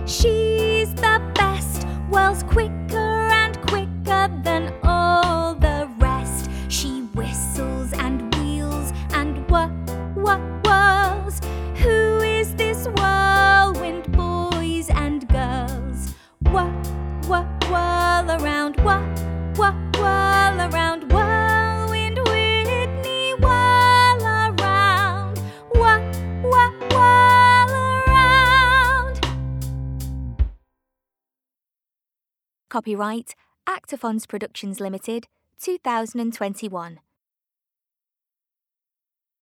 She's the best, whirls quicker and quicker than all the rest. She whistles and wheels and whirls. Who is this whirlwind, boys and girls? Whirl around, whirl around, whirlwind Whitney, whirl around, whirl around. Copyright Actaphons Productions Limited, 2021.